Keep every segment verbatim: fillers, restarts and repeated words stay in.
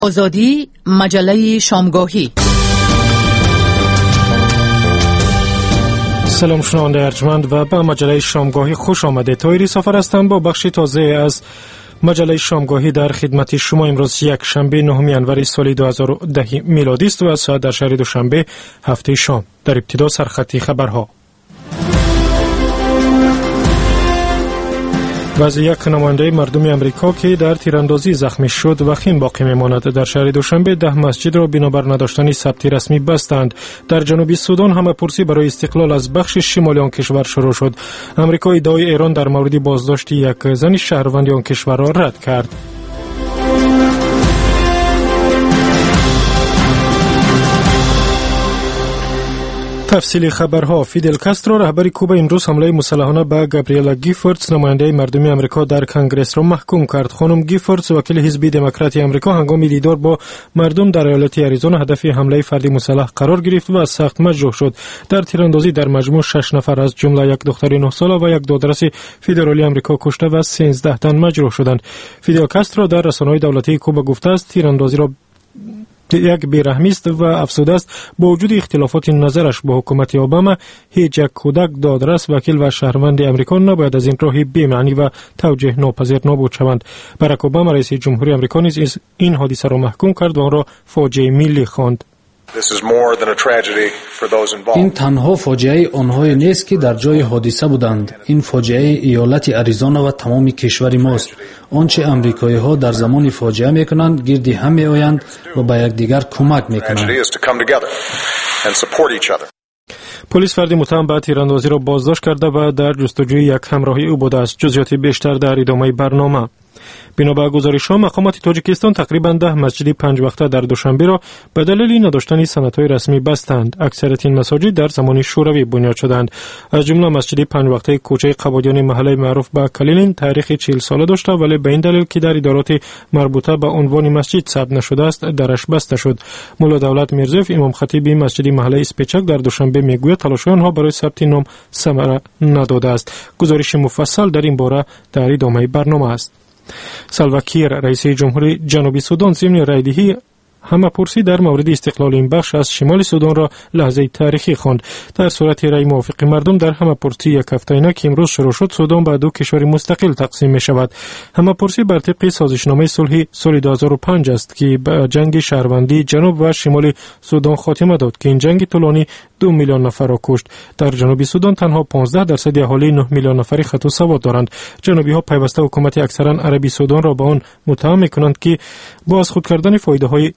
آزادی مجله شامگاهی. سلام شنونده ارجمند و به مجله شامگاهی خوش آمده. طاهری سفر هستم با بخش تازه از مجله شامگاهی در خدمت شما. امروز یک شنبه نهم ینوری سال دو هزار و ده میلادی است و ساعت در شهر دوشنبه هفته شام. در ابتدا سرخطی خبرها. بعض یک نماینده مردم امریکا که در تیراندازی زخمی شد وخیم باقی میماند. در شهر دوشنبه ده مسجد را بنابر نداشتن ثبت رسمی بستند. در جنوبی سودان همه‌پرسی برای استقلال از بخش شمالی آن کشور شروع شد. امریکا ادعای ایران در مورد بازداشت یک زن شهروند آن کشور را رد کرد. تفصیل خبرها. فیدل کاسترو رهبر کوبا امروز حمله مسلحانه به گابریلا گیفورتز نماینده مردمی امریکا در کنگرس را محکوم کرد. خانم گیفورتز وکیل حزب دموکرات امریکا هنگام دیدار با مردم در ایالت اریزونا هدف حمله فردی مسلح قرار گرفت و سخت مجروح شد. در تیراندازی در مجموع شش نفر از جمله یک دختر نه ساله و یک دادرس فدرالی امریکا کشته و سیزده تن مجروح شدند. فیدل کاسترو در رسانه‌های دولتی کوبا گفته است تیراندازی را یک بیرحمی است و افسوده است با وجود اختلافات نظرش با حکومت اوباما هیچ یک کودک، دادرس، وکیل و شهروند امریکا نباید از این راه بی‌معنی و توجیه ناپذیر نابود شوند. باراک اوباما رئیس جمهوری امریکا نیز این حادثه را محکوم کرد و آن را فاجعه ملی خواند. این تنها فاجعه آنهای نیست که در جای حادثه بودند. این فاجعه ایالت اریزونا و تمام کشور ماست. آنچه امریکایی ها در زمان فاجعه میکنند گرد هم می آیند و به یکدیگر کمک میکنند. پلیس فردی متهم به تیراندازی را بازداشت کرده و در جستجوی یک همراهی او بوده است. جزئیات بیشتر در ادامه برنامه. بنا به گزارش‌ها مقامات تاجیکستان تقریباً ده مسجد پنج وقته در دوشنبه را به دلیل نداشتن سندهای رسمی بستند. اکثریت این مساجد در زمان شوروی بنیاد شدند. از جمله مسجد پنج وقته کوچه قبادیان محله معروف به کلیلین تاریخ چهل ساله داشته ولی به این دلیل که در ادارات مربوطه به عنوان مسجد ثبت نشده است درش بسته شد. مولا دولت میرزویف امام خطیب مسجد محله اسپیچک در دوشنبه میگوید تلاش آنها برای ثبت نام ثمره نداده است. گزارش مفصل در این باره در ادامه برنامه است. سالواکیر رئیس جمهوری جنوبی سودان ضمن رایدهی همه پرسی در مورد استقلال این بخش از شمال سودان را لحظه تاریخی خواند. در صورت رای موافق مردم در همه پرسی یک هفته اینا که امروز شروع شد سودان به دو کشور مستقل تقسیم می شود. همه پرسی بر طبق سازشنامه صلح سال دو هزار و پنج است که به جنگ شهروندی جنوب و شمال سودان خاتمه داد که این جنگ طولانی دو میلیون نفر را کشت. در جنوبی سودان تنها پانزده درصد اهالی نه میلیون نفری خط و سواد دارند. جنوبی ها پیوسته حکومت اکثرا عربی سودان را به آن متهم می‌کنند که با از خود کردن فایده های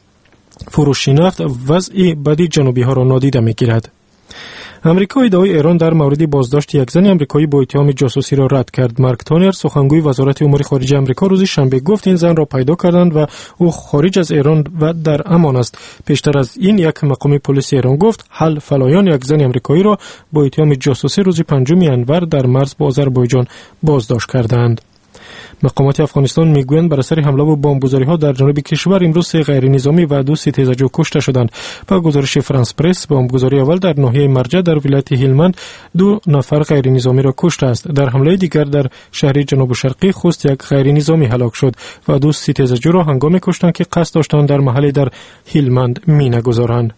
فروش نفت وضع بدی جنوبی ها را نادیده میگیرد. امریکا ادعای ایران در مورد بازداشت یک زن امریکایی با اتهام جاسوسی را رد کرد. مارک تانر سخنگوی وزارت امور خارجه امریکا روز شنبه گفت این زن را پیدا کردند و او خارج از ایران و در امان است. پیشتر از این یک مقام پلیس ایران گفت حل فلایان یک زن امریکایی را با اتهام جاسوسی روز پنجم ینور در مرز با آذربایجان بازداشت کردند. مقامات افغانستان میگویند بر اثر حمله و بمبگذاری‌ها در جنوب کشور امروز سه غیر نظامی و دو ستیزجو کشته شدند. با گزارش فرانس پرس بمبگذاری اول در ناحیه مرجع در ولایت هلمند دو نفر غیر نظامی را کشته است. در حمله دیگر در شهر جنوب شرقی خوست یک غیر نظامی هلاک شد و دو ستیزجو را هنگامی کشتند که قصد داشتند در محلی در هلمند مینه گذارند.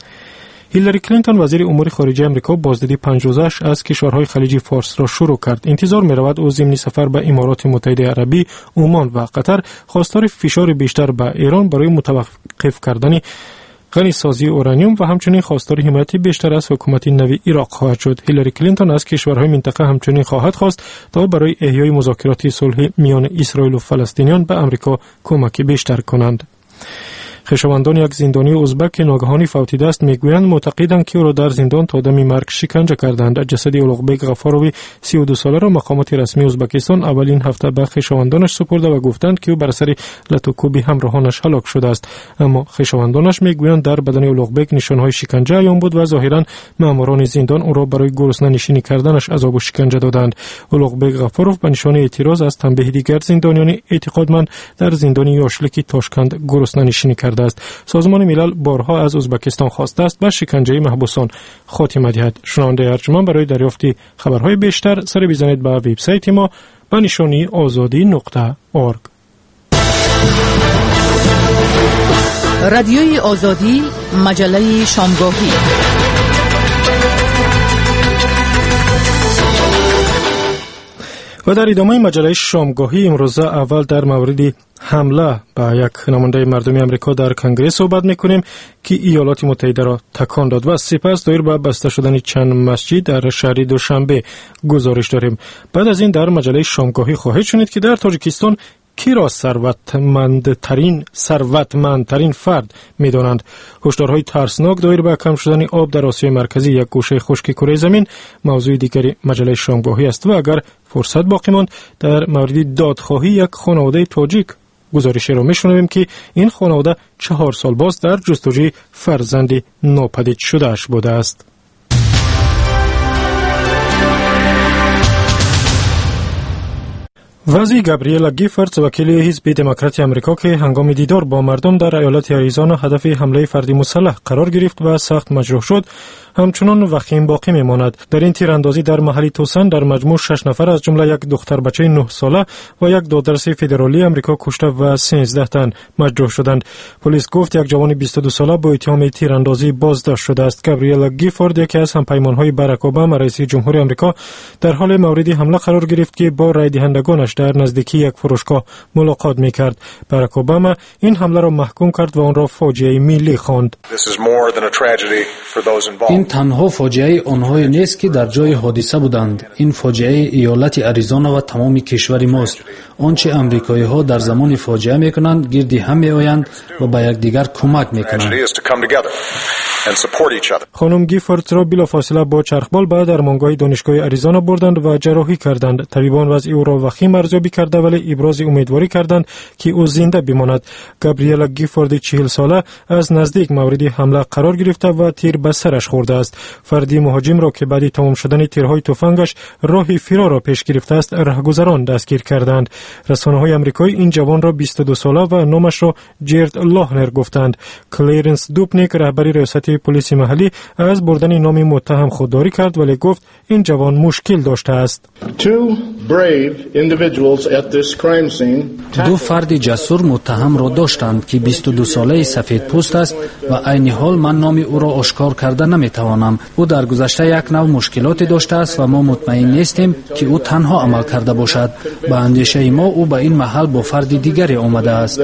هیلاری کلینتون وزیر امور خارجه امریکا بازدید پنج روزش از کشورهای خلیج فارس را شروع کرد. انتظار می‌رود او ضمن سفر به امارات متحده عربی، عمان و قطر خواستار فشار بیشتر به ایران برای متوقف کردن غنی سازی اورانیوم و همچنین خواستار حمایت بیشتر از حکومت نو عراق خواهد شد. هیلاری کلینتون از کشورهای منطقه همچنین خواهد خواست تا برای احیای مذاکرات صلح میان اسرائیل و فلسطینیان به امریکا کمک بیشتر کنند. خویشاوندان یک زندانی ازبک که ناگهانی فوتیده است میگویند معتقدند که او را در زندان تا دم مرگ شکنجه کردند. جسد اولوغبک غفاروی سی و دو ساله را مقامات رسمی ازبکستان اولین هفته به خویشاوندانش سپرده و گفتند که او بر اثر لطوکوبی همراهانش هلاک شده است. اما خویشاوندانش میگویند در بدن اولوغبک نشانهای شکنجه عیان بود و ظاهرا ماموران زندان او را برای گرسنه نشینی کردنش عذاب و شکنجه دادند. اولوغبک غفاروف به نشانه اعتراض از تنبیه دیگر زندانیان اعتقادمند در زندان یاشلکی تاشکند گرسنه نشینی کرد است. سازمان ملل بارها از ازبکستان خواسته است به شکنجه محبوسان خاتمه دهد. شنونده ارجمند برای دریافت خبرهای بیشتر سر بزنید به وبسایت ما به نشانی آزادی نقطه اورگ. رادیوی آزادی، مجله شامگاهی. و در ادامه مجله شامگاهی امروز اول در مورد حمله به یک نماینده مردمی امریکا در کنگره صحبت میکنیم که ایالات متحده را تکان داد و سپس دایر به بسته شدن چند مسجد در شهر دوشنبه گزارش داریم. بعد از این در مجله شامگاهی خواهید شنید که در تاجیکستان کی را ثروتمندترین ثروتمندترین فرد می‌دانند. هشدارهای ترسناک دایر به کم شدن آب در آسیای مرکزی، یک گوشه خشک کره زمین، موضوع دیگری مجله شامگاهی است. و اگر فرصت باقی ماند در مورد دادخواهی یک خانواده تاجیک گزارشی را می‌شنویم که این خانواده چهار سال باز در جستجوی فرزند ناپدید شده‌اش بوده است. وزیر گابریلا گیفورد، وکیل حزب دموکرات آمریکا که هنگام دیدار با مردم در ایالت آریزونا هدف حمله فردی مسلح قرار گرفت و سخت مجروح شد، همچنان وخیم باقی میماند. در این تیراندازی در محل توسن در مجموع شش نفر از جمله یک دختر بچه نه ساله و یک دادرس فدرالی آمریکا کشته و سیزده تن مجروح شدند. پلیس گفت یک جوان بیست و دو ساله با اتهام تیراندازی بازداشت شده است. گابریلا گیفورد، یکی از همپیمانهای باراک اوباما رئیس جمهور آمریکا، در حال مورد حمله قرار گرفت که با رای دهندگانش در نزدیکی یک فروشگاه ملاقات می‌کرد. باراک اوباما این حمله را محکوم کرد و آن را فاجعه ملی خواند. این تنها فاجعه آنهایی نیست که در جای حادثه بودند. این فاجعه ایالت آریزونا و تمام کشور ماست. آنچه امریکایی‌ها در زمان فاجعه می‌کنند گردی هم می‌آیند و به یکدیگر کمک می‌کنند. خانم گیفورد را بلافاصله با چرخبال به درمانگاه دانشگاه آریزونا بردند و جراحی کردند. طبیبان وضع او را وخیم ارزیابی کرده ولی ابراز امیدواری کردند که او زنده بماند. گابریلا گیفورد چهل ساله از نزدیک مورد حمله قرار گرفته و تیر به سرش خورده است. فردی مهاجم را که بعد تمام شدن تیرهای تفنگش راه فرار را پیش گرفته است، راهگذران دستگیر کردند. رسانه‌های آمریکایی این جوان را بیست و دو ساله و نامش را جرد لاهنر گفتند. کلرنس دوپنیک، رهبری ریاست پلیس محلی، از بردن نام متهم خودداری کرد ولی گفت این جوان مشکل داشته است. دو فرد جسور متهم را داشتند که بیست و دو ساله سفید پوست است و عین حال من نام او را آشکار کرده نمیتوانم. او در گذشته یک نوع مشکلاتی داشته است و ما مطمئن نیستیم که او تنها عمل کرده باشد. به اندیشه ما او به این محل با فرد دیگری آمده است.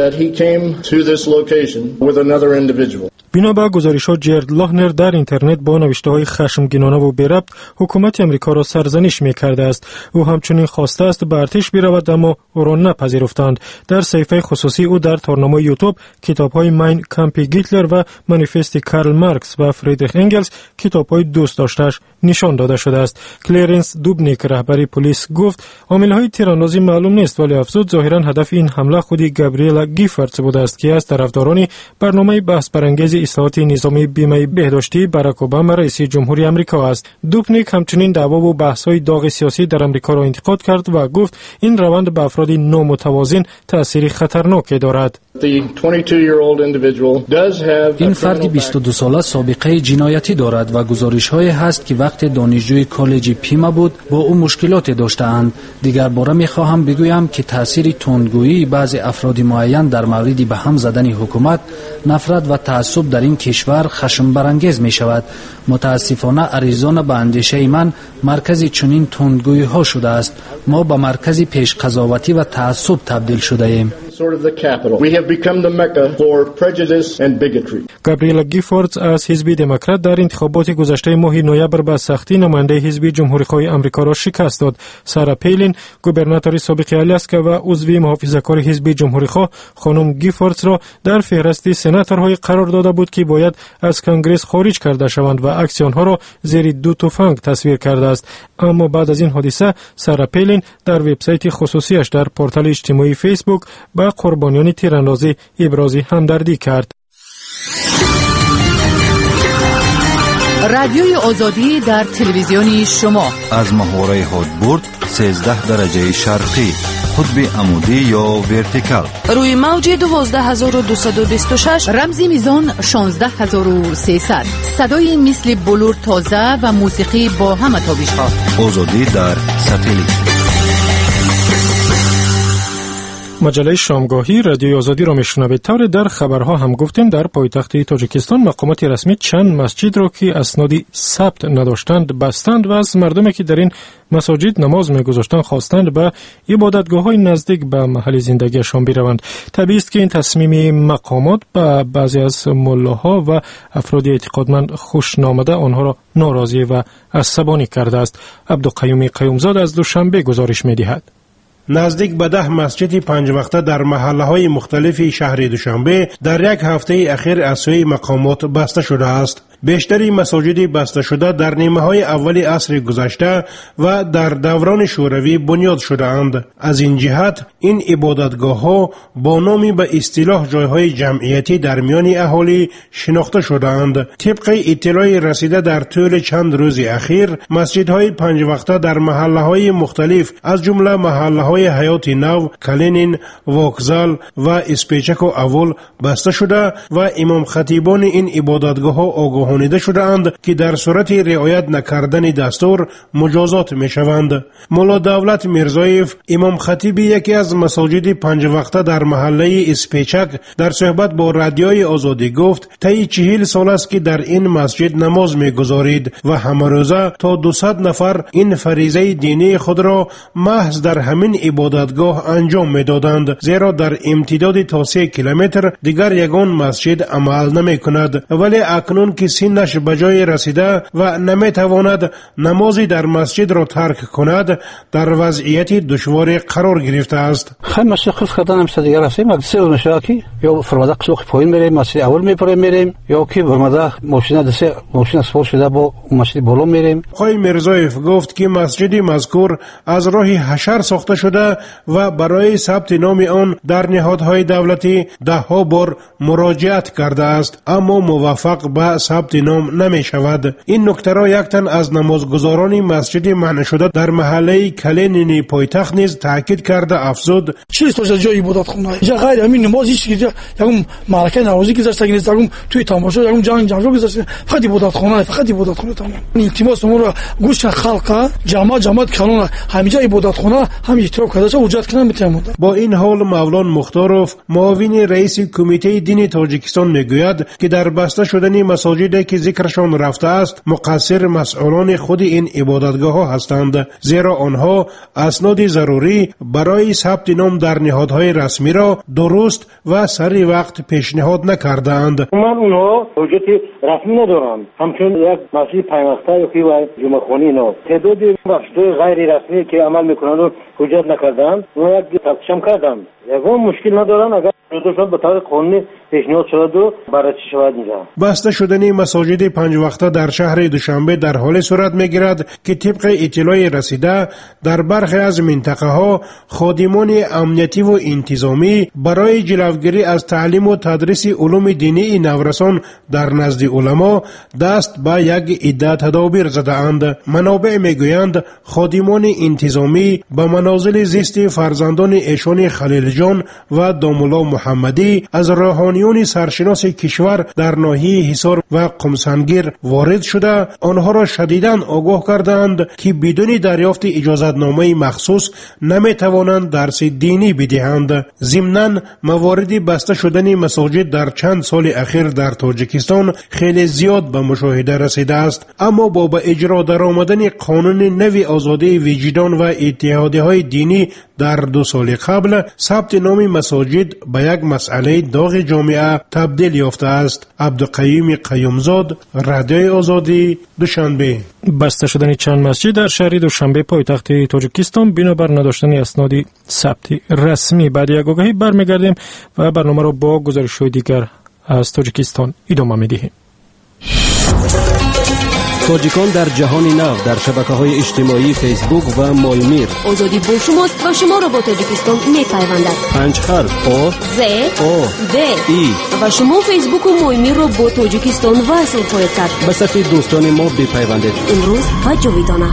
بنا به گزارش‌ها جرد لاهنر در اینترنت با نوشته‌های خشمگینانه و بی‌ربط حکومت آمریکا را سرزنش می‌کرده است. او همچنین خواسته است به ارتش برود اما او را نپذیرفتند. در صفحه خصوصی او در تارنمای یوتیوب کتاب‌های ماین کامپ گیتلر و مانیفست کارل مارکس و فریدریخ انگلز، کتاب‌های دوست داشته‌اش، نشان داده شده است. کلرنس دوبنیک، رهبری پلیس، گفت عامل‌های تیراندازی معلوم نیست ولی افزود ظاهراً هدف این حمله خودی گابریلا گیفورد بوده است که از طرفداران برنامه بحث برانگیز اصلاحات نظامی بیمه بهداشتی باراک اوباما رئیس جمهوری آمریکا است. دوپنیک همچنین دعوا و بحث‌های داغ سیاسی در آمریکا را انتقاد کرد و گفت این روند به افراد نامتوازن تأثیر خطرناکی دارد. این فرد بیست و دو ساله سابقه جنایتی دارد و گزارش‌های هست که وقت دانشجوی کالج پیما بود با او مشکلات داشته‌اند. دیگر باره می‌خواهم بگویم که تأثیر تندگویی بعضی افراد معین در مورد به هم زدن حکومت، نفرت و تعصب در این کشور خشم برانگیز می شود. متاسفانه آریزونا به اندیشه من مرکز چنین تندگویی ها شده است. ما به مرکز پیش قضاوتی و تعصب تبدیل شده ایم. گابریلا گیفورد از حزب دموکرات در انتخابات گذشته ماه نوامبر به سختی نماینده حزب جمهوری‌خواه آمریکا را شکست داد. سارا پالین، گوبرناتور سابق آلاسکا و عضو محافظه‌کار حزب جمهوری‌خواه، خانم گیفورد را در فهرست سناتورهای قرار داده بود که باید از کنگره خارج کرده شوند و عکس آنها را زیر دو تفنگ تصویر کرده است. اما بعد از این حادثه سارا پالین در وبسایت خصوصیش در پورتال اجتماعی فیسبوک با قربانیان تیراندازی ابراز همدردی کرد. رادیوی آزادی در تلویزیون شما از محوره هادبورد سیزده درجه شرقی، قطب عمودی یا ورتیکال، روی موج دوازده هزار و دویست و بیست و شش، رمزی میزان شانزده هزار و سیصد، صدای مثل بلور تازه و موسیقی با همه تابش‌ها. آزادی در ساتلیت. مجله شامگاهی رادیوی آزادی را میشنوید. طور در خبرها هم گفتیم در پایتخت تاجیکستان مقامات رسمی چند مسجد را که اسنادی ثبت نداشتند بستند و از مردمی که در این مساجد نماز میگذاشتند خواستند به عبادتگاه‌های نزدیک به محل زندگیشان بروند. طبیعی است که این تصمیم مقامات به بعضی از ملاها و افراد اعتقادمند خوش نامده آنها را ناراضی و عصبانی کرده است. عبدالقیوم قیومزاد از دوشنبه گزارش می‌دهد. نزدیک به ده مسجد پنج وقته در محله‌های مختلف شهر دوشنبه در یک هفته اخیر از سوی مقامات بسته شده است. بیشتری مساجد بسته شده در نیمه‌های اولی عصر گذشته و در دوران شوروی بنیاد شده‌اند. از این جهت این عبادتگاه‌ها با نامی به اصطلاح جای‌های جمعیتی در میان اهالی شناخته شده‌اند. طبق اطلاع رسیده در طول چند روز اخیر مسجدهای پنج وقته در محله‌های مختلف از جمله محله‌های حیات نو، کلینین، واکزال و اسپیچک و اول بسته شده و امام خطیبان این عبادتگاه‌ها آگاه نیده شده اند که در صورت رعایت نکردن دستور مجازات می شوند. مولا دولت میرزایف امام خطیب یکی از مساجد پنج وقته در محله اسپیچک در صحبت با رادیوی آزادی گفت طی چهل سال است که در این مسجد نماز می گذارید و همه روزه تا دویست نفر این فریضه دینی خود را محض در همین عبادتگاه انجام می دادند، زیرا در امتداد تا سه کیلومتر دیگر یگان مسجد عمل نمی کند. ولی اکنون که سینش به جای رسیده و نمیتواند نمازی در مسجد را ترک کند در وضعیت دشوار قرار گرفته است. خیلی مسجد خلف کردن همسته دیگر هستیم اگه سه روز نشه که یا فرماده قسوق پایین میریم مسجد اول میپریم میریم یا که فرماده ماشین دسته ماشین سپور شده با مسجد بالا میریم. آقای میرزایف گفت که مسجد مذکور از راه حشر ساخته شده و برای ثبت نام آن در نهادهای دولتی ده ها بار مراجعت کرده است اما موفق به ثبت نام نمی شود. این نکته را یک تن از نمازگزاران مسجد منع شده در محله کلینین پایتخت نیز تاکید کرده افزود چیست تو جای عبادت خونه اینجا غیر همین نماز هیچ چیزی یکم معرکه نوازی گذاشته نیست یکم توی تماشا یکم جنگ جنگ گذاشته فقط عبادت خونه فقط عبادت خونه تمام. التماس ما را گوش خلق جماعت جماعت کانون همینجا عبادت خونه هم اعتراف کرده وجود کنه میتونه. با این حال مولانا مختاروف معاون رئیس کمیته دین تاجیکستان میگوید که در بسته شدن مساجدی که ذکرشان رفته است مقصر مسئولان خود این عبادتگاه ها هستند، زیرا آنها اسناد ضروری برای ثبت نام در نهادهای رسمی را درست و سری وقت پیشنهاد نکردند. من اونها حجت رسمی ندارم، همچون یک مسجد پیوسته یا که جمعه خانی اینا تعداد بخش‌های غیر رسمی که عمل میکنند و حجت نکردند و یک تفتیشم کردم. یگان مشکل ندارن اگر دوستان به طور قانونی پیشنهاد شود و بررسی شود اینجا. بسته شدن مساجد پنج وقته در شهر دوشنبه در حال صورت میگیرد که طبق اطلاع رسیده در برخی از منطقه ها خادمان امنیتی و انتظامی برای جلوگیری از تعلیم و تدریس علوم دینی نورسان در نزد علما دست به یک عده تدابیر زده اند. منابع میگویند خادمان انتظامی به منازل زیست فرزندان ایشان خلیل جان و دامولا محمدی از روحانیون سرشناس کشور در ناحیه حصار و قمسنگیر وارد شده آنها را شدیداً آگاه کردند که بدون دریافت اجازتنامه مخصوص نمی توانند درس دینی بدهند. ضمناً موارد بسته شدن مساجد در چند سال اخیر در تاجیکستان خیلی زیاد به مشاهده رسیده است، اما با به اجرا درآمدن قانون نوی آزادی وجدان و اتحادیه‌های دینی در دو سال قبل ثبت نام مساجد به یک مسئله داغ جامعه تبدیل یافته است. عبدالقیوم قیومزاد، رادیوی آزادی، دوشنبه. بسته شدن چند مسجد در شهر دوشنبه پایتخت تاجیکستان بنابر نداشتن اسنادی ثبت رسمی. بعد یک آگاهی برمیگردیم و برنامه را با گزارش‌های دیگر از تاجیکستان ادامه می‌دهیم. تاجیکان در جهان نو در شبکه‌های اجتماعی فیسبوک و مایمیر. آزادی با شماست و شما را با تاجیکستان می‌پیوندد. پنج حرف آ ز آ د ای و شما فیسبوک و مایمیر را با تاجیکستان وصل خواهید کرد. به صفحه دوستان ما بپیوندید. امروز و جاویدانه.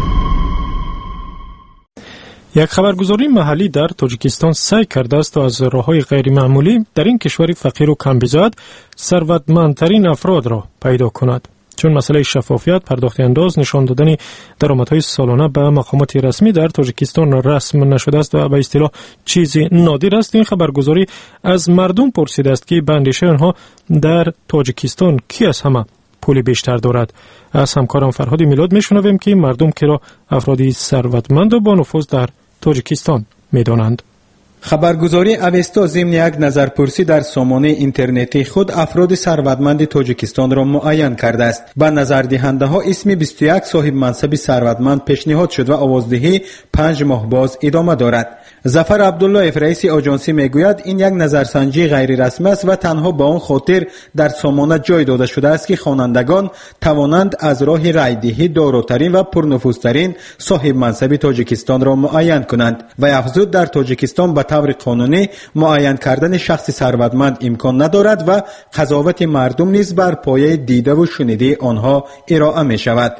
یک خبرگزاری محلی در تاجیکستان سعی کرده است تا از راه‌های غیر معمولی در این کشور فقیر و کمبزاد ثروتمندترین افراد را پیدا کند. چون مسئله شفافیت، پرداخت انداز، نشان دادن درآمدهای سالانه به مقامات رسمی در تاجیکستان رسم نشده است و به اصطلاح چیزی نادر است. این خبرگزاری از مردم پرسیده است که به اندیشه آنها در تاجیکستان کی از همه پول بیشتر دارد. از همکارم فرهاد میلاد میشنویم که مردم که را افرادی ثروتمند و با نفوذ در تاجیکستان میدانند. خبرگزاری اوستا ضمن یک نظرپرسی در سامانه اینترنتی خود افراد ثروتمند تاجیکستان را معین کرده است. با نظردهنده ها اسم بیست و یک صاحب منصب ثروتمند پیشنهاد شد و آوازدهی پنج ماه باز ادامه دارد. ظفر عبدالله رئیس آژانسی میگوید این یک نظرسنجی غیر رسمی است و تنها با آن خاطر در سامانه جای داده شده است که خوانندگان توانند از راه رای دهی داراترین و پرنفوذترین صاحب منصب تاجیکستان را معین کنند و افزود در تاجیکستان به طور قانونی معین کردن شخص ثروتمند امکان ندارد و قضاوت مردم نیز بر پایه دیده و شنیده آنها ارائه می شود.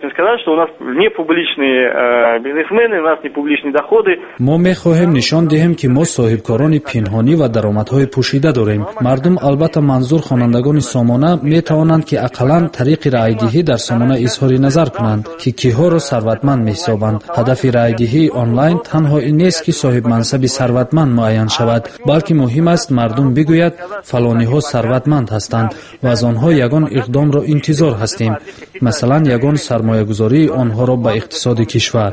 ما می خواهیم نشان دهیم که ما صاحبکاران پنهانی و درآمدهای پوشیده داریم. مردم البته منظور خوانندگان سامانه می توانند که اقلاً طریق رایدهی در سامانه اظهار نظر کنند که کیها را ثروتمند می حسابند. هدف رایدهی آنلاین تنها این نیست که صاحب منصب ثروتمند معین شود، بلکه مهم است مردم بگوید فلانی ها ثروتمند هستند و از آنها یگان اقدام را انتظار هستیم، مثلا یگان سرمایه گذاری آنها را به اقتصاد کشور.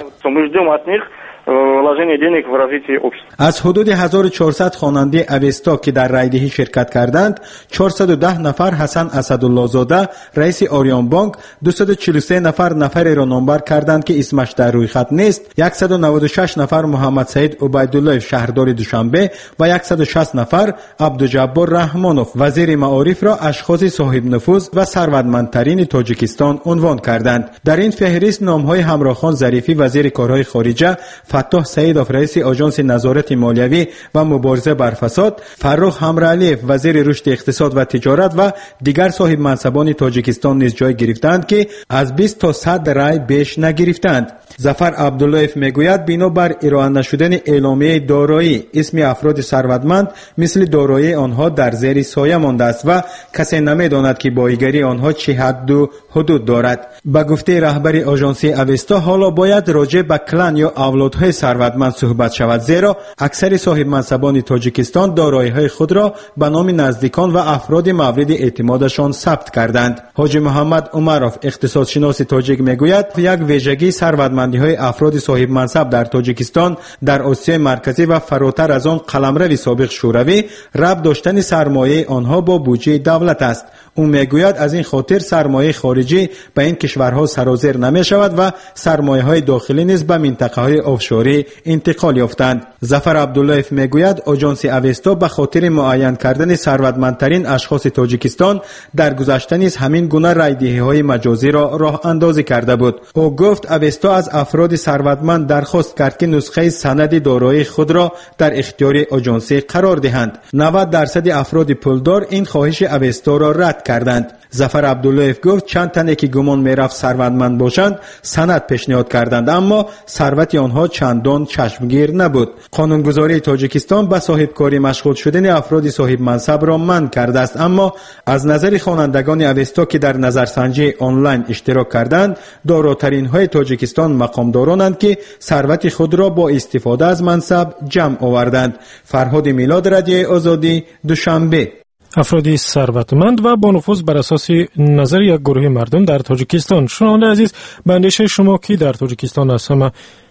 از حدود هزار و چهارصد خواننده اوستا که در رایدهی شرکت کردند، چهارصد و ده نفر حسن اسدالله زاده رئیس آریان بانک، دویست و چهل و سه نفر نفری را نامبر کردند که اسمش در روی خط نیست، صد و نود و شش نفر محمد سعید عبیدالله شهردار دوشنبه و صد و شصت نفر عبدالجبار رحمانوف وزیر معارف را اشخاص صاحب نفوذ و ثروتمندترین تاجیکستان عنوان کردند. در این فهرست نام‌های همراهخان ظریفی وزیر کارهای خارجه، فتاح سعیدوف رئیس آژانس نظارت مالیوی و مبارزه بر فساد، فرخ حمرعلیف وزیر رشد اقتصاد و تجارت و دیگر صاحب منصبان تاجیکستان نیز جای گرفتند که از بیست تا صد رای بیش نگرفتند. ظفر عبدالله میگوید بنابر ارائه نشدن اعلامیه دارایی اسم افراد ثروتمند مثل دارایی آنها در زیر سایه مانده است و کسی نمیداند که بایگری آنها چه حد و حدود دارد. به گفته رهبر آژانس اوستا حالا باید راجع به کلان یا اولادهای ثروتمند صحبت شود، زیرا اکثر صاحب منصبان تاجیکستان دارایی‌های خود را به نام نزدیکان و افراد مورد اعتمادشان ثبت کردند. حاجی محمد عمروف اقتصادشناس تاجیک میگوید یک ویژگی ثروتمندی‌های افراد صاحب منصب در تاجیکستان در آسیای مرکزی و فراتر از آن قلمرو سابق شوروی ربط داشتن سرمایه آنها با بودجه دولت است. او میگوید از این خاطر سرمایه خارجی به این کشورها سرازیر نمی شود و سرمایه های داخلی نیز به منطقه های آفشوری انتقال یافتند. ظفر عبدالله میگوید آژانس اوستا به خاطر معین کردن ثروتمندترین اشخاص تاجیکستان در گذشته نیز همین گونه رایدهی های مجازی را راه اندازی کرده بود. او گفت اوستا از افراد ثروتمند درخواست کرد که نسخه سند دارایی خود را در اختیار آژانس قرار دهند. نود درصد افراد پولدار این خواهش اوستا را رد کردند. ظفر عبدالله گفت چند تنی که گمان میرفت ثروتمند باشند سند پیشنهاد کردند، اما ثروت آنها چندان چشمگیر نبود. قانونگذاری تاجیکستان به صاحبکاری مشغول شدن افراد صاحب منصب را منع کرده است، اما از نظر خوانندگان اوستا که در نظرسنجی آنلاین اشتراک کردند، داراترین های تاجیکستان مقامدارانند که ثروت خود را با استفاده از منصب جمع آوردند. فرهاد میلاد، رادیو آزادی، دوشنبه. افرادی ثروتمند و با نفوذ بر اساس نظر یک گروه مردم در تاجیکستان. شنونده عزیز، به اندیشه شما کی در تاجیکستان از همه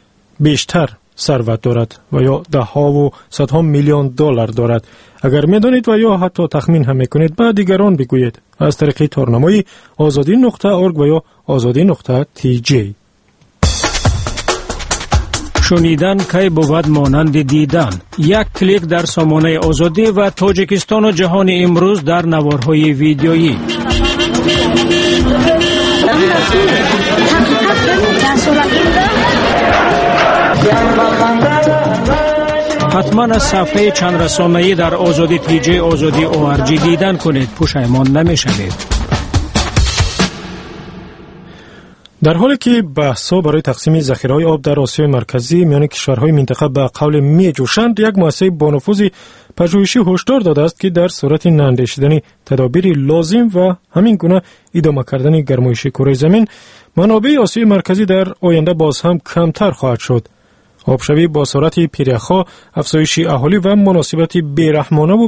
بیشتر ثروت دارد و یا ده ها و صدها میلیون دلار دارد؟ اگر میدانید و یا حتی تخمین هم میکنید به دیگران بگویید از طریق تارنمای آزادی نقطه اورگ و یا آزادی نقطه تی جی. شنیدن کی بود مانند دیدن. یک کلیک در سامانه آزادی و تاجیکستان و جهان امروز در نوارهای ویدیویی. حتما از صفحه چند رسانه‌ای در آزادی تی جی آزادی او ار جی دیدن کنید، پشیمان نمی‌شوید. در حالی که بحث‌ها برای تقسیم ذخیره‌های آب در آسیای مرکزی میان کشورهای منطقه به قول می جوشند، یک مؤسسه با نفوذ پژوهشی هشدار داده است که در صورت ناندیشیدن تدابیر لازم و همین گونه ادامه کردن گرمایش کره زمین، منابع آسیای مرکزی در آینده باز هم کمتر خواهد شد. آبشوی با سرعت پیرخا، افزایش اهالی و مناسبت بیرحمانه و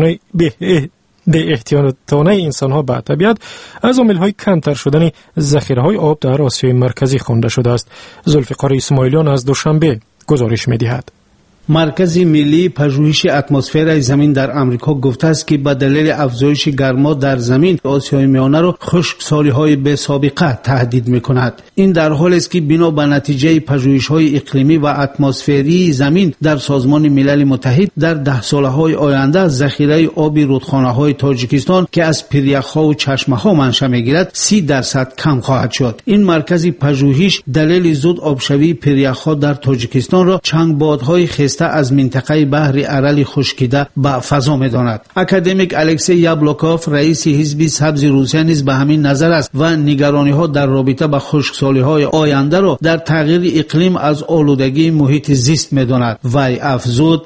بی احتیاطانه انسان‌ها به طبیعت از عامل‌های کمتر شدن ذخیره‌های آب در آسیای مرکزی خوانده شده است. ذوالفقار اسماعیلیان از دوشنبه گزارش می‌دهد. مرکز ملی پژوهش اتمسفر زمین در آمریکا گفته است که به دلیل افزایش گرما در زمین آسیای میانه را خشکسالی‌های بی سابقه تهدید می‌کند. این در حالی است که بنا به نتیجه پژوهش‌های اقلیمی و اتمسفری زمین در سازمان ملل متحد در ده سال‌های آینده ذخیره آب رودخانه‌های تاجیکستان که از پیریخ‌ها و چشمه‌ها منشأ می‌گیرد سی درصد کم خواهد شد. این مرکز پژوهش دلیل زود آبشوی پیریخ‌ها در تاجیکستان را چند بادهای خسته از منطقه بحر ارل خشکیده به فضا می‌داند. اکادمیک الکسی یابلوکوف رئیس حزب سبز روسیه نیز به همین نظر است و نگرانی‌ها در رابطه با خشکسالی‌های آینده را در تغییر اقلیم از آلودگی محیط زیست می‌داند. وی افزود: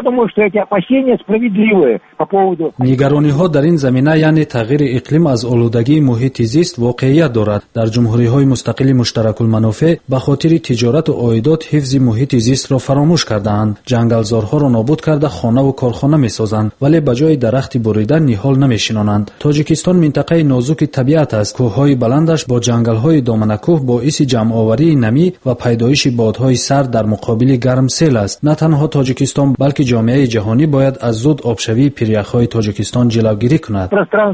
نگرانی‌ها در این زمینه یعنی تغییر اقلیم از آلودگی محیط زیست واقعیت دارد. در جمهوری‌های مستقل مشترک المنافع به خاطر تجارت و عایدات حفظ محیط زیست را فراموش کردند. جنگلزارها را نابود کرده خانه و کارخانه می‌سازند ولی به جای درخت بریده نهال نمی‌شنانند. تاجیکستان منطقه نازک طبیعت است. کوه‌های بلندش با جنگل‌های دامنه‌کوه باعث جمع‌آوری نمی و پیدایش بادهای سرد در مقابل گرم سیل است. نه تنها تاجیکستان بلکه جامعه جهانی باید از زود آبشوی پیریخ‌های تاجیکستان جلوگیری کند.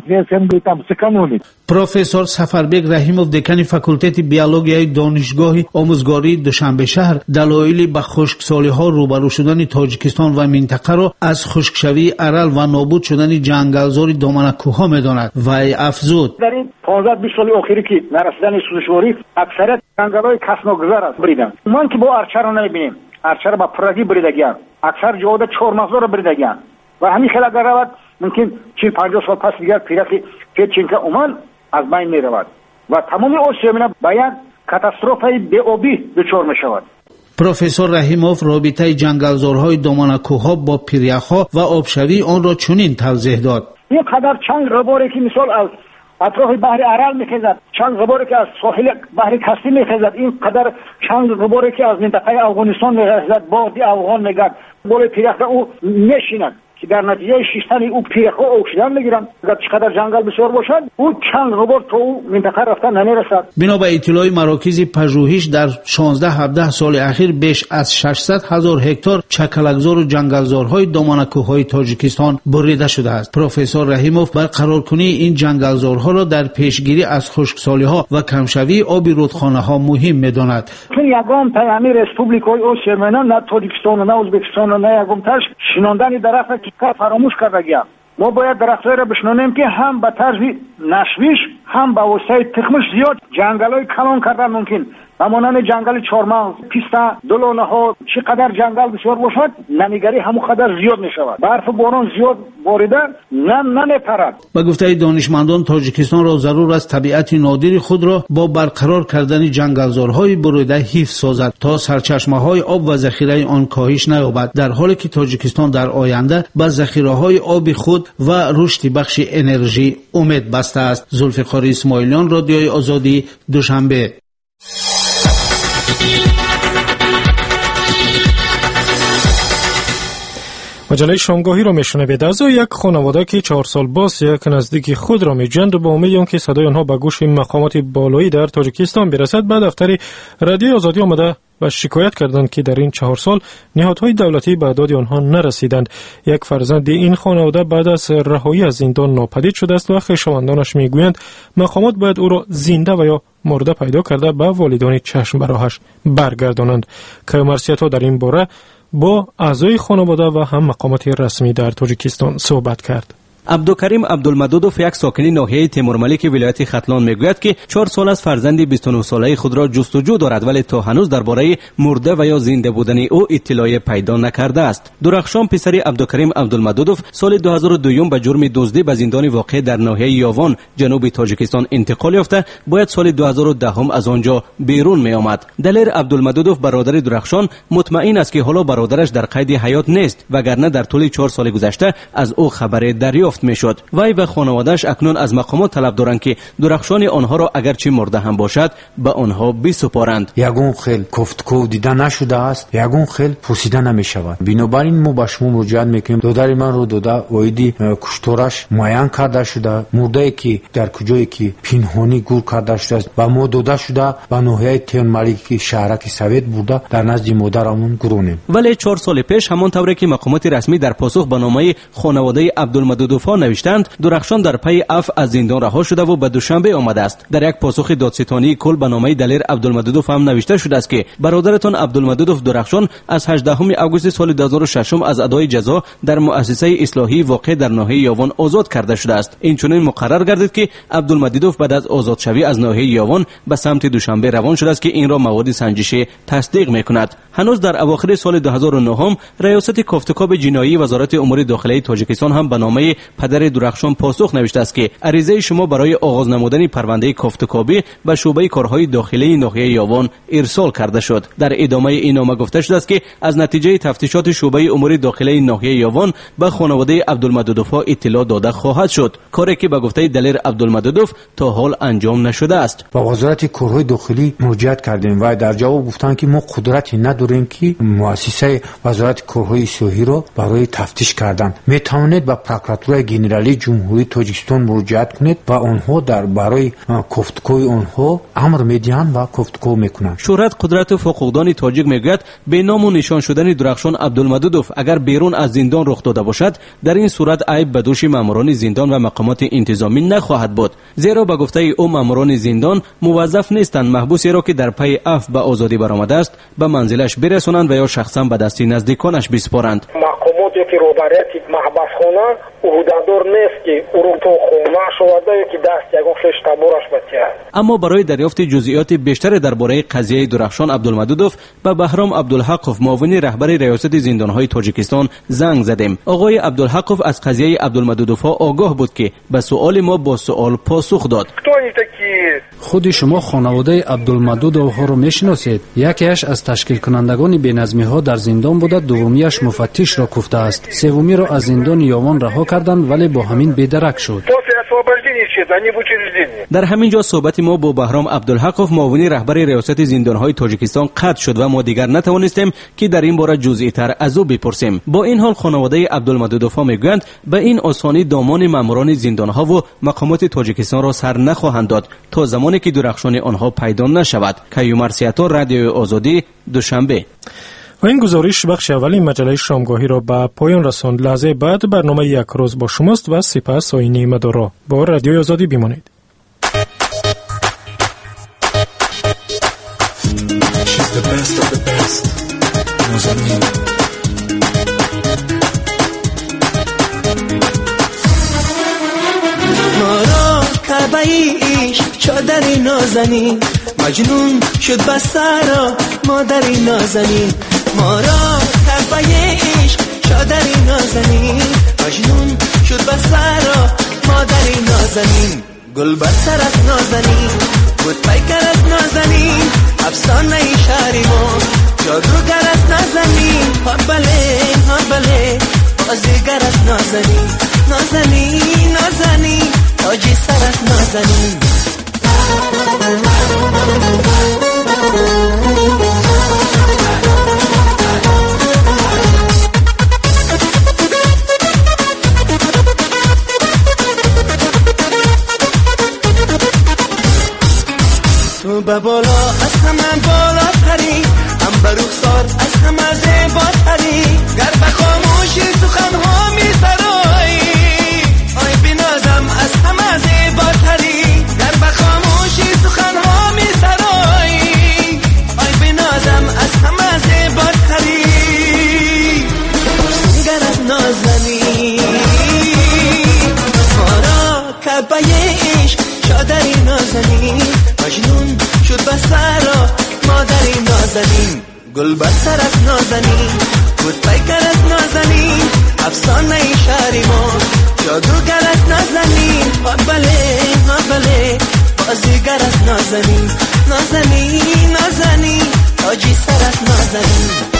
پروفسور سفربگ رحیموف دکان فاکولته بیولوژی دانشگاه آموزگاری دوشنبه شهر دلایل به خشکسالی‌ها روبرو شدن تاجیکستان و منطقه را از خشکشوی ارل و نابود شدن جنگلزار دامنه‌کوه‌ها می‌داند. وی افزود: در این پانزده بیست سال اخیری که نرسیدن سوزشواری اکثریت جنگل‌های کسنوگذار است بریدن. ما که با ارچه را نمی‌بینیم. ارچه را با پرگی بریدگی‌اند. اکثر جواد چهارمغز را بریدگی‌اند. و همین خیلی اگر رود ممکن چهل پنجاه سال پس دیگر پیرکی پیچینکه اومد از بین می‌رود و تمام آسیا باید کاتاستروفای بی‌آبی دچار می‌شود. پروفسور رحیموف رابطه جنگلزارهای دامنه‌کوه‌ها با پیریخ‌ها و آبشوی آن را چنین توضیح داد: این قدر چند غباری که مثال از اطراف بحر ارل می‌خیزد، چند غباری که از ساحل بحر کاسپی می‌خیزد، این قدر چند غباری که از منطقه افغانستان می‌خیزد، بادی افغان می‌گرد، بالای پیرخ او نشیند که در نتیجه شیشتن او پیرخ اکسیژن میگیرن. اگر چقدر جنگل بسیار باشد او چند غبار تو او منطقه رفتن نمیرسد. بنا به اطلاع مراکز پژوهش در شانزده هفده سال اخیر بیش از ششصد هزار هکتار چکلکزار و جنگلزارهای دامنه‌کوه‌های تاجیکستان بریده شده است. پروفسور رحیموف برقرارکنی این جنگلزارها را در پیشگیری از خشکسالی‌ها و کمشوی آب رودخانه‌ها مهم می‌داند. چون یگان پیامی ریسپوبلیکای آسیا نه تاجیکستان و نه ازبکستان و نه یگان تاش شناندن درخت که فراموش کرده گیا. ما باید درخت‌ها را بشنونیم که هم به طرز نشویش هم به واسطه تخمش زیاد جنگل‌های کلان کردن ممکن. همانند جنگل چهارمغز، پیستا، دلانه‌ها چقدر جنگل بسیار باشد نمیگری همون قدر زیاد میشود. برف باران زیاد باریده نه نمیپرد. با گفته دانشمندان تاجیکستان را ضرور است طبیعت نادر خود را با برقرار کردن جنگلزارهای بریده حفظ سازد تا سرچشمه‌های آب و ذخیره آن کاهش نیابد، در حالی که تاجیکستان در آینده به ذخیره‌های آب خود و رشد بخش انرژی امید بسته است. ذوالفقار اسماعیلیان، رادیوی آزادی، دوشنبه. مجله شامگاهی را میشنوید. از یک خانواده که چهار سال باز یک نزدیک خود را میجند و با امید آنکه صدای آنها به گوش مقامات بالایی در تاجیکستان برسد به دفتر رادیوی آزادی آمده و شکایت کردند که در این چهار سال نهادهای دولتی به داد آنها نرسیدند. یک فرزند این خانواده بعد از رهایی از زندان ناپدید شده است و خویشاوندانش میگویند مقامات باید او را زنده و یا مرده پیدا کرده به والدان چشم براهش برگردانند. کیومرثی‌ها در این باره با اعضای خانواده و هم مقامات رسمی در تاجیکستان صحبت کرد. عبدالکریم عبدالمدودوف یک ساکن ناحیه تیمورملیک ولایت ختلان میگوید که چهار سال از فرزند بیست و نه ساله خود را جستجو دارد، ولی تا هنوز درباره مرده و یا زنده بودن او اطلاعی پیدا نکرده است. درخشان پسری عبدالکریم عبدالمدودوف سال دو هزار و دو به جرم دزدی به زندان واقع در ناحیه یاوان جنوب تاجیکستان انتقال یافته، باید سال دو هزار و ده از آنجا بیرون می آمد. دلیر عبدالمدودوف برادر درخشان مطمئن است که حالا برادرش در قید حیات نیست، وگرنه در طول چهار سال گذشته از او خبر دریافت میشد. وی و خانواده‌اش اکنون از مقامات طلب دارند که درخشان آنها را اگرچه مرده هم باشد به آنها بسپارند. یگون خیل گفتگو دیده نشده است، یگون خیل پرسیده نمی شود. بنابراین ما به شما مراجعه میکنیم دادر من رو داده وایدی کشتارش معین کرده شده، مرده که در کجایی که پنهانی گور کرده شده است و ما داده شده به ناحیه تیمورملیک شهرک سوید برده در نزد مادرمون گرونیم. ولی چهار سال پیش همان طوری که مقامات رسمی در پاسخ به نامه خانواده عبدالمدودوف نوشتند، درخشان در پی عفو از زندان رها شده و به دوشنبه آمده است. در یک پاسخ دادستانی کل به نامه دلیر عبدالمدودوف هم نوشته شده است که برادرتان عبدالمدودوف درخشان از هجدهم آگوست سال دو هزار و شش از ادای جزا در مؤسسه اصلاحی واقع در ناحیه یاوان آزاد کرده شده است. این چنین مقرر گردید که عبدالمدودوف بعد از آزادشوی از ناحیه یاوان به سمت دوشنبه روان شده است که این را مواد سنجشی تصدیق میکند. هنوز در اواخر سال دو هزار و نه ریاست کافتکاب جنایی وزارت امور داخلی تاجیکستان هم به نامه پدر درخشان پاسخ نوشته است که عریضه شما برای آغاز نمودن پرونده کافتکابی به شعبه کارهای داخلی ناحیه یاوان ارسال کرده شد. در ادامه این نامه گفته شده است که از نتیجه تفتیشات شعبه امور داخلی ناحیه یاوان به خانواده عبدالمدودوف اطلاع داده خواهد شد، کاری که به گفته دلیر عبدالمدودوف تا حال انجام نشده است. با وزارت کارهای داخلی مراجعه کردیم و در جواب گفتند که ما قدرتی نداریم که مؤسسه وزارت کارهای اصلاحی را برای تفتیش کردن. میتوانید به پروکراتوره ژنرالی جمهوری تاجیکستان مراجعه کنید و آنها در برای گفتگوی آنها امر میدهند و گفتگو میکنند. شهرت قدرت فوق‌العاده تاجیک میگوید به نام و نشان شدن درخشان عبدالمدودوف اگر بیرون از زندان رخ داده باشد، در این صورت عیب به دوش ماموران زندان و مقامات انتظامی نخواهد بود، زیرا به گفته او ماموران زندان موظف نیستند محبوسی را که در پی عفو به آزادی برآمده است به منزلش برسانند و یا شخصا به دست نزدیکانش بسپارند. مقاماتی که روبرت محبس خانه عهده‌دار نیست که او رو تو خانه شوده که دست یگان خیش تبارش بچه. اما برای دریافت جزئیات بیشتر درباره قضیه درخشان عبدالمدودوف به بهرام عبدالحقوف معاون رهبر ریاست زندان‌های تاجیکستان زنگ زدیم. آقای عبدالحقوف از قضیه عبدالمدودوف آگاه بود که به سوال ما با سوال پاسخ داد. خود شما خانواده عبدالمدودوف رو میشناسید؟ یکیش از تشکیل کنندگان بی‌نظمی‌ها در زندان بوده، دومیش مفتش را کوفته است، سومی را از زندان یاوان رها کردند ولی با همین بی‌درک شد. در همین جا صحبت ما با بهرام عبدالحقوف معاون رهبر ریاست زندان‌های تاجیکستان قطع شد و ما دیگر نتوانستیم که در این باره جزئی‌تر از او بپرسیم. با این حال خانواده عبدالمدودوف میگویند به این آسانی دامان ماموران زندان‌ها و مقامات تاجیکستان را سر نخواهند داد تا زمانی که درخشان آنها پیدا نشود. کیومرث سیاتا، رادیو آزادی، دوشنبه. و این گزارش بخش اولی مجله شامگاهی را به پایان رساند. لحظه بعد برنامه یک روز با شماست و سپس آینه مدارا. با رادیو آزادی بمانید. چادری نازنین مجنون شد بسرا مادری نازنین ما را کربه عشق چادری نازنین مجنون شد بسرا مادری نازنین گل بر سر از نازنین بود پیکر از نازنین افسانه شهری ما جادوگر از نازنین ها بله ها بله بازیگر از نازنین نازنین نازنین تاجی سر از نازنین تو به بالا از همه بالا تری هم به رخسار از همه زیبا تری گر به خاموشی سخنها می سرایی آی بنازم از همه زیبا تری گر به خاموشی سخنها می سرایی آی بنازم از همه زیبا تری گر از نازنی نازنین، گل بستر از نازنین، بود پیکر از نازنین، افسانه شهر ما، جادوگر از نازنین. ها بله ها بله بازیگر از نازنین، نازنین نازنین تاجی سر از نازنین.